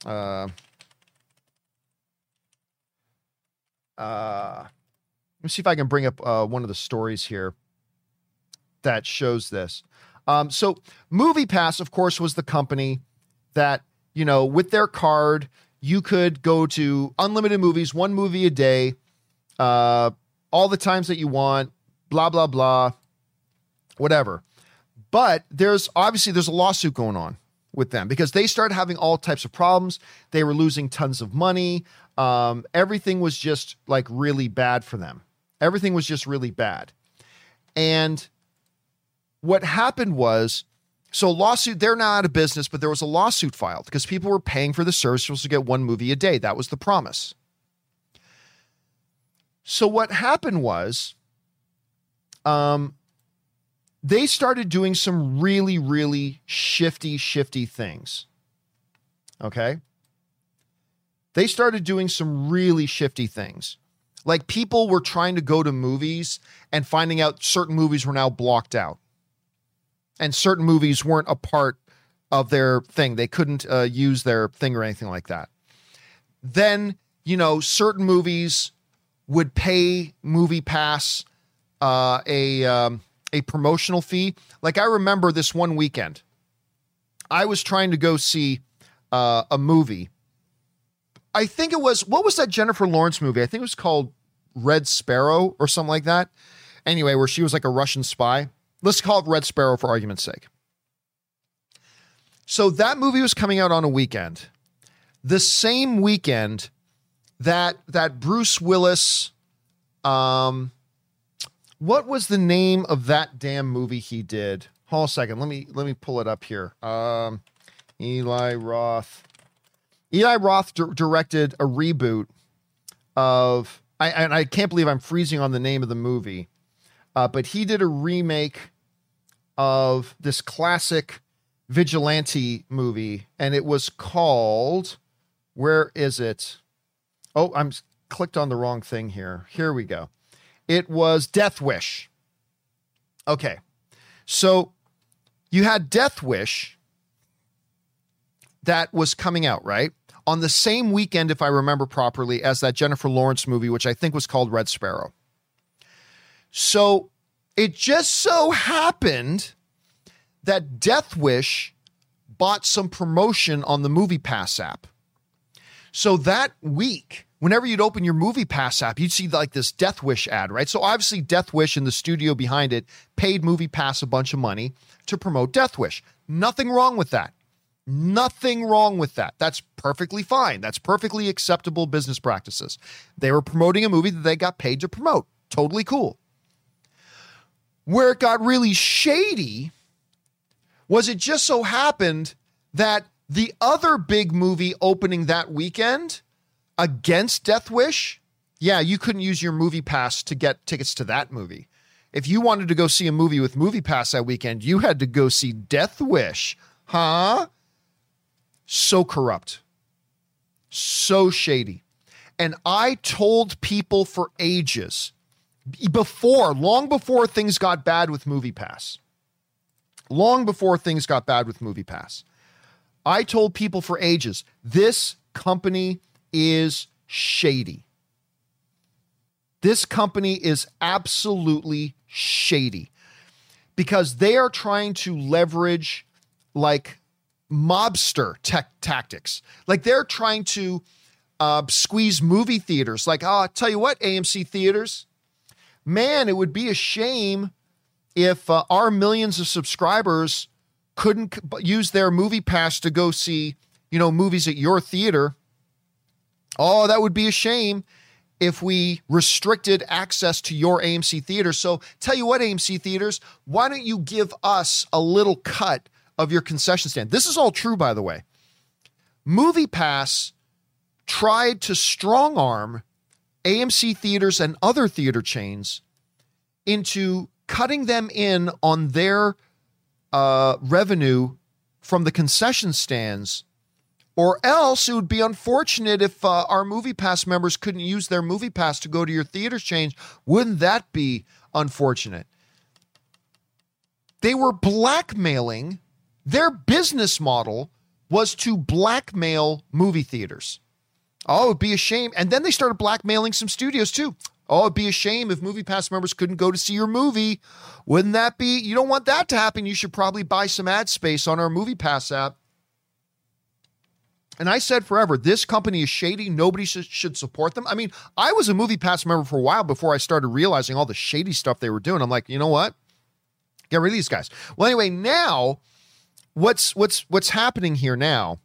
me see if I can bring up one of the stories here that shows this. So MoviePass, of course, was the company that, with their card, you could go to unlimited movies, one movie a day, all the times that you want, blah, blah, blah, whatever. But there's a lawsuit going on with them because they started having all types of problems. They were losing tons of money. Everything was just like really bad for them. Everything was just really bad. And what happened was, so lawsuit, they're now out of business, but there was a lawsuit filed because people were paying for the service to get one movie a day. That was the promise. So what happened was, they started doing some really, really shifty things. Okay? They started doing some really shifty things. Like people were trying to go to movies and finding out certain movies were now blocked out. And certain movies weren't a part of their thing. They couldn't use their thing or anything like that. Then, certain movies would pay MoviePass a promotional fee. Like I remember this one weekend, I was trying to go see a movie. I think it was, what was that Jennifer Lawrence movie? I think it was called Red Sparrow or something like that. Anyway, where she was like a Russian spy. Let's call it Red Sparrow for argument's sake. So that movie was coming out on a weekend. The same weekend that Bruce Willis, what was the name of that damn movie he did? Hold on a second. Let me pull it up here. Eli Roth. Eli Roth directed a reboot of, I can't believe I'm freezing on the name of the movie, but he did a remake of this classic vigilante movie, and it was called, where is it? Oh, I'm clicked on the wrong thing here. Here we go. It was Death Wish. Okay. So you had Death Wish that was coming out, right? On the same weekend, if I remember properly, as that Jennifer Lawrence movie, which I think was called Red Sparrow. So it just so happened that Death Wish bought some promotion on the MoviePass app. So that week, whenever you'd open your MoviePass app, you'd see like this Death Wish ad, right? So obviously Death Wish and the studio behind it paid MoviePass a bunch of money to promote Death Wish. Nothing wrong with that. Nothing wrong with that. That's perfectly fine. That's perfectly acceptable business practices. They were promoting a movie that they got paid to promote. Totally cool. Where it got really shady was it just so happened that the other big movie opening that weekend against Death Wish, yeah, you couldn't use your MoviePass to get tickets to that movie. If you wanted to go see a movie with MoviePass that weekend, you had to go see Death Wish. Huh? So corrupt. So shady. And I told people for ages, long before things got bad with MoviePass, I told people for ages, this company is shady. This company is absolutely shady because they are trying to leverage like mobster tactics. Like they're trying to squeeze movie theaters. Like, I'll tell you what, AMC theaters, man, it would be a shame if our millions of subscribers couldn't use their MoviePass to go see, movies at your theater. Oh, that would be a shame if we restricted access to your AMC theater. So tell you what, AMC theaters, why don't you give us a little cut of your concession stand? This is all true, by the way. MoviePass tried to strong arm AMC theaters and other theater chains into cutting them in on their revenue from the concession stands, or else it would be unfortunate if our MoviePass members couldn't use their MoviePass to go to your theater chain. Wouldn't that be unfortunate? They were blackmailing. Their business model was to blackmail movie theaters. Oh, it'd be a shame. And then they started blackmailing some studios too. Oh, it'd be a shame if MoviePass members couldn't go to see your movie. Wouldn't that be? You don't want that to happen. You should probably buy some ad space on our MoviePass app. And I said forever, this company is shady. Nobody should support them. I mean, I was a MoviePass member for a while before I started realizing all the shady stuff they were doing. I'm like, you know what? Get rid of these guys. Well, anyway, now what's happening here now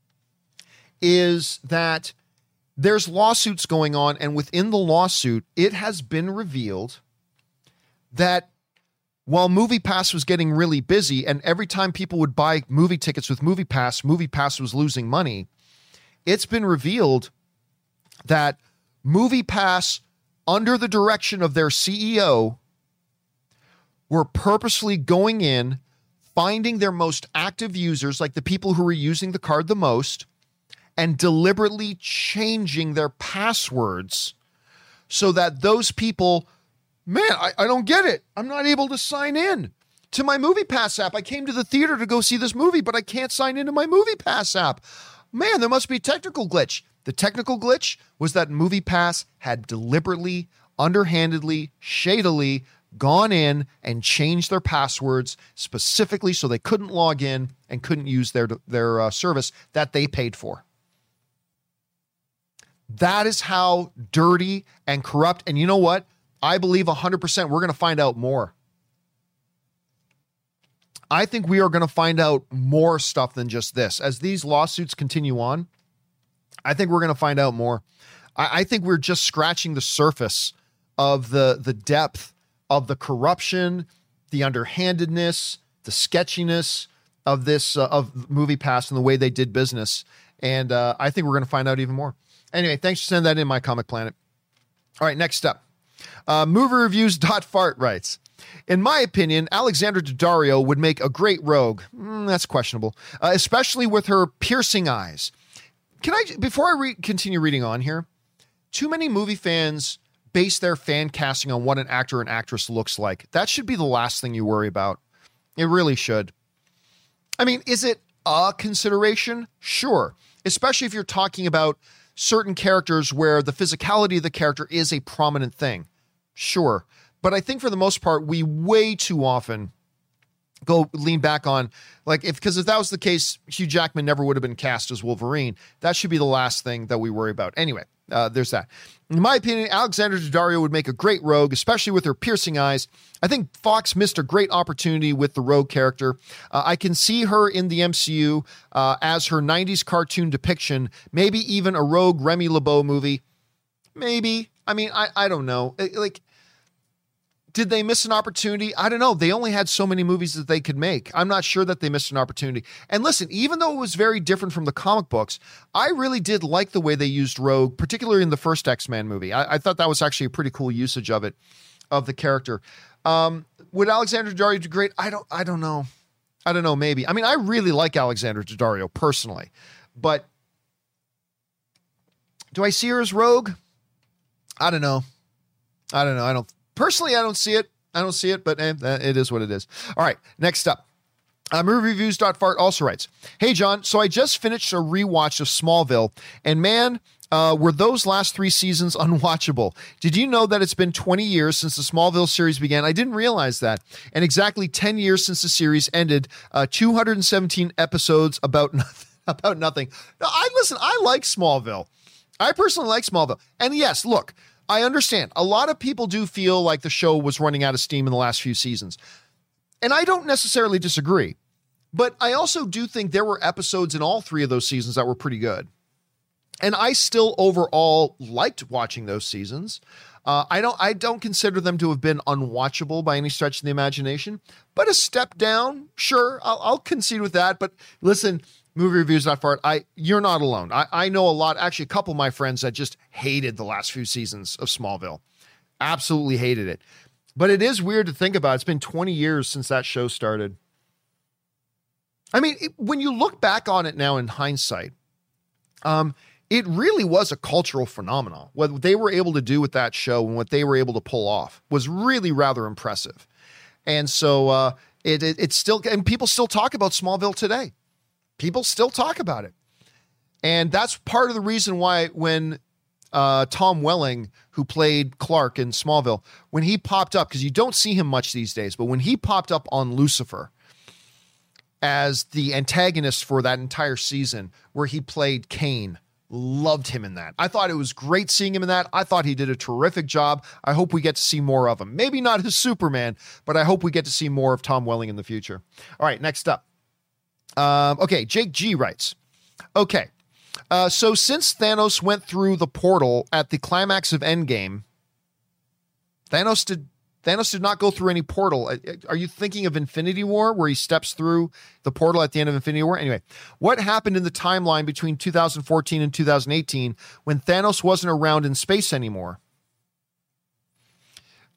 is that there's lawsuits going on, and within the lawsuit, it has been revealed that while MoviePass was getting really busy, and every time people would buy movie tickets with MoviePass was losing money, it's been revealed that MoviePass under the direction of their CEO, were purposely going in, finding their most active users, like the people who were using the card the most, and deliberately changing their passwords so that those people, man, I don't get it. I'm not able to sign in to my MoviePass app. I came to the theater to go see this movie, but I can't sign into my MoviePass app. Man, there must be a technical glitch. The technical glitch was that MoviePass had deliberately, underhandedly, shadily gone in and changed their passwords specifically so they couldn't log in and couldn't use their service that they paid for. That is how dirty and corrupt. And you know what? I believe 100% we're going to find out more. I think we are going to find out more stuff than just this. As these lawsuits continue on, I think we're going to find out more. I think we're just scratching the surface of the depth of the corruption, the underhandedness, the sketchiness of this, of MoviePass and the way they did business. And I think we're going to find out even more. Anyway, thanks for sending that in, My Comic Planet. All right, next up. MovieReviews.fart writes, in my opinion, Alexandra Daddario would make a great rogue. That's questionable, especially with her piercing eyes. Can I, before I continue reading on here, too many movie fans base their fan casting on what an actor and actress looks like. That should be the last thing you worry about. It really should. I mean, is it a consideration? Sure. Especially if you're talking about certain characters where the physicality of the character is a prominent thing. Sure. But I think for the most part, we way too often go lean back on, like, because if that was the case, Hugh Jackman never would have been cast as Wolverine. That should be the last thing that we worry about. Anyway, there's that. In my opinion, Alexandra Daddario would make a great rogue, especially with her piercing eyes. I think Fox missed a great opportunity with the rogue character. I can see her in the MCU as her 90s cartoon depiction, maybe even a rogue Remy LeBeau movie. Maybe. I mean, I don't know. Did they miss an opportunity? I don't know. They only had so many movies that they could make. I'm not sure that they missed an opportunity. And listen, even though it was very different from the comic books, I really did like the way they used Rogue, particularly in the first X-Men movie. I thought that was actually a pretty cool usage of it, of the character. Would Alexandra Daddario do great? I don't know. I don't know, maybe. I mean, I really like Alexandra Daddario personally, but do I see her as Rogue? I don't know. Personally, I don't see it. But it is what it is. All right, next up. MovieReviews.fart also writes, hey, John, so I just finished a rewatch of Smallville, and man, were those last 3 seasons unwatchable. Did you know that it's been 20 years since the Smallville series began? I didn't realize that. And exactly 10 years since the series ended, 217 episodes about nothing. Now, I like Smallville. I personally like Smallville. And yes, look, I understand. A lot of people do feel like the show was running out of steam in the last few seasons. And I don't necessarily disagree. But I also do think there were episodes in all 3 of those seasons that were pretty good. And I still overall liked watching those seasons. I don't consider them to have been unwatchable by any stretch of the imagination. But a step down, sure, I'll concede with that. But listen, MovieReviews.fart, you're not alone. I know a lot, actually a couple of my friends that just hated the last few seasons of Smallville. Absolutely hated it. But it is weird to think about. It's been 20 years since that show started. I mean, when you look back on it now in hindsight, it really was a cultural phenomenon. What they were able to do with that show and what they were able to pull off was really rather impressive. And so it's still, and people still talk about Smallville today. People still talk about it. And that's part of the reason why when Tom Welling, who played Clark in Smallville, when he popped up, because you don't see him much these days, but when he popped up on Lucifer as the antagonist for that entire season where he played Kane, loved him in that. I thought it was great seeing him in that. I thought he did a terrific job. I hope we get to see more of him. Maybe not his Superman, but I hope we get to see more of Tom Welling in the future. All right, next up. Okay, Jake G writes, okay, so since Thanos went through the portal at the climax of Endgame, Thanos did not go through any portal. Are you thinking of Infinity War, where he steps through the portal at the end of Infinity War? Anyway, what happened in the timeline between 2014 and 2018 when Thanos wasn't around in space anymore?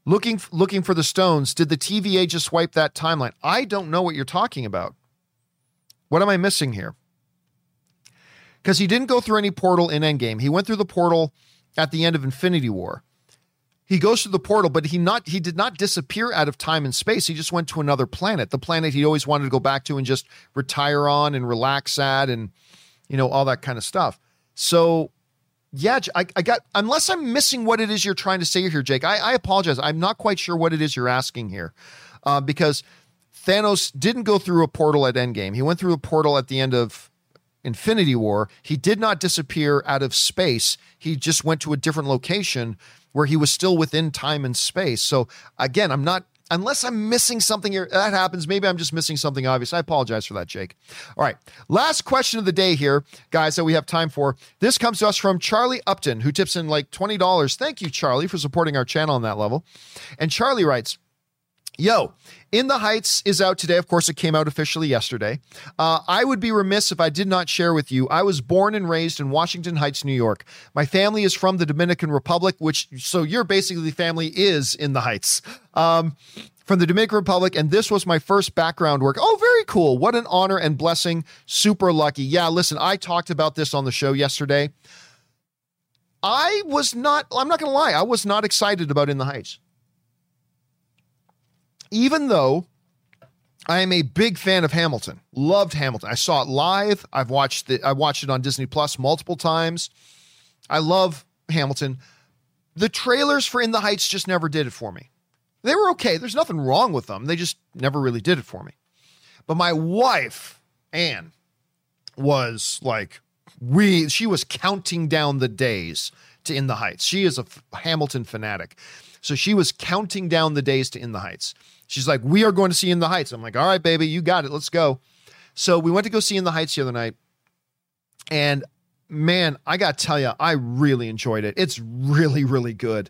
Looking for the stones. Did the TVA just wipe that timeline? I don't know what you're talking about. What am I missing here? Because he didn't go through any portal in Endgame. He went through the portal at the end of Infinity War. He goes through the portal, but he did not disappear out of time and space. He just went to another planet, the planet he always wanted to go back to and just retire on and relax at and, all that kind of stuff. So, yeah, I got, unless I'm missing what it is you're trying to say here, Jake, I apologize. I'm not quite sure what it is you're asking here because Thanos didn't go through a portal at Endgame. He went through a portal at the end of Infinity War. He did not disappear out of space. He just went to a different location where he was still within time and space. So again, unless I'm missing something here, that happens. Maybe I'm just missing something obvious. I apologize for that, Jake. All right. Last question of the day here, guys, that we have time for. This comes to us from Charlie Upton, who tips in like $20. Thank you, Charlie, for supporting our channel on that level. And Charlie writes, yo, In the Heights is out today. Of course, it came out officially yesterday. I would be remiss if I did not share with you. I was born and raised in Washington Heights, New York. My family is from the Dominican Republic, so your basically family is in the Heights. From the Dominican Republic, and this was my first background work. Oh, very cool. What an honor and blessing. Super lucky. Yeah, listen, I talked about this on the show yesterday. I'm not going to lie, I was not excited about In the Heights. Even though I am a big fan of Hamilton, loved Hamilton. I saw it live. I watched it on Disney Plus multiple times. I love Hamilton. The trailers for In the Heights just never did it for me. They were okay. There's nothing wrong with them. They just never really did it for me. But my wife, Anne, was like, she was counting down the days to In the Heights. She is a Hamilton fanatic. So she was counting down the days to In the Heights. She's like, we are going to see In the Heights. I'm like, all right, baby, you got it. Let's go. So we went to go see In the Heights the other night. And man, I got to tell you, I really enjoyed it. It's really, really good.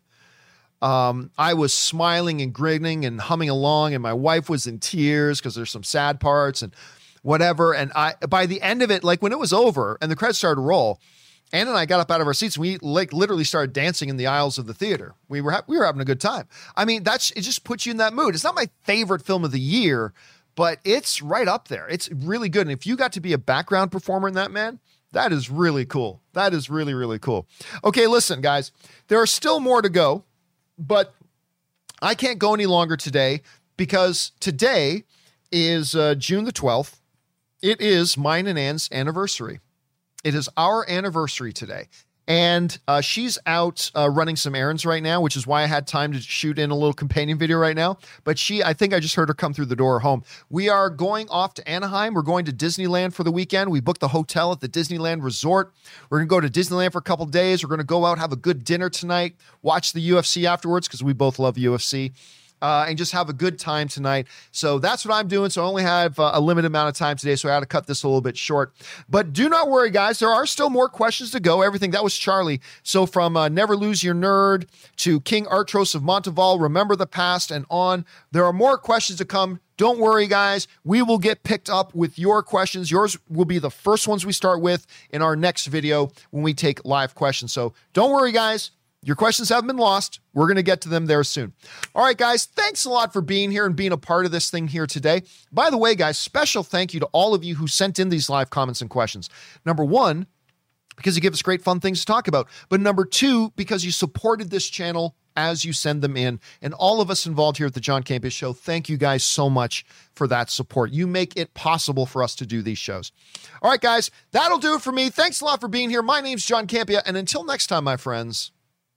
I was smiling and grinning and humming along, and my wife was in tears because there's some sad parts and whatever. And by the end of it, like when it was over and the credits started to roll, Ann and I got up out of our seats. And we literally started dancing in the aisles of the theater. We were having a good time. I mean, it just puts you in that mood. It's not my favorite film of the year, but it's right up there. It's really good. And if you got to be a background performer in that, man, that is really cool. That is really, really cool. Okay, listen, guys, there are still more to go. But I can't go any longer today because today is June the 12th. It is mine and Ann's anniversary. It is our anniversary today. And she's out running some errands right now, which is why I had time to shoot in a little companion video right now. But I think I just heard her come through the door home. We are going off to Anaheim. We're going to Disneyland for the weekend. We booked the hotel at the Disneyland Resort. We're going to go to Disneyland for a couple days. We're going to go out, have a good dinner tonight, watch the UFC afterwards because we both love UFC. And just have a good time tonight. So that's what I'm doing. So I only have a limited amount of time today, so I had to cut this a little bit short. But do not worry, guys. There are still more questions to go. Everything. That was Charlie. So from Never Lose Your Nerd to King Artros of Monteval, Remember the Past, and on. There are more questions to come. Don't worry, guys. We will get picked up with your questions. Yours will be the first ones we start with in our next video when we take live questions. So don't worry, guys. Your questions haven't been lost. We're going to get to them there soon. All right, guys, thanks a lot for being here and being a part of this thing here today. By the way, guys, special thank you to all of you who sent in these live comments and questions. Number one, because you give us great fun things to talk about. But number two, because you supported this channel as you send them in. And all of us involved here at the John Campea Show, thank you guys so much for that support. You make it possible for us to do these shows. All right, guys, that'll do it for me. Thanks a lot for being here. My name's John Campea, and until next time, my friends,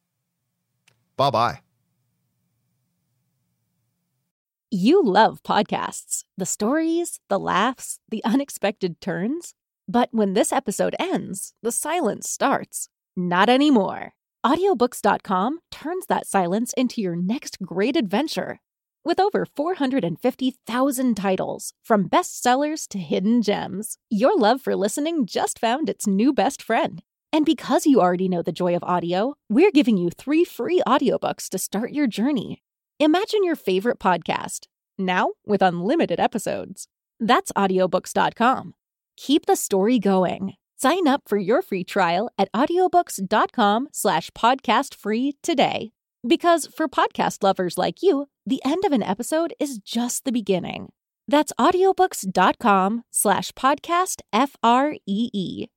bye-bye. You love podcasts, the stories, the laughs, the unexpected turns. But when this episode ends, the silence starts. Not anymore. Audiobooks.com turns that silence into your next great adventure. With over 450,000 titles, from bestsellers to hidden gems, your love for listening just found its new best friend. And because you already know the joy of audio, we're giving you 3 free audiobooks to start your journey. Imagine your favorite podcast, now with unlimited episodes. That's audiobooks.com. Keep the story going. Sign up for your free trial at audiobooks.com/podcastfree today. Because for podcast lovers like you, the end of an episode is just the beginning. That's audiobooks.com/podcastFREE.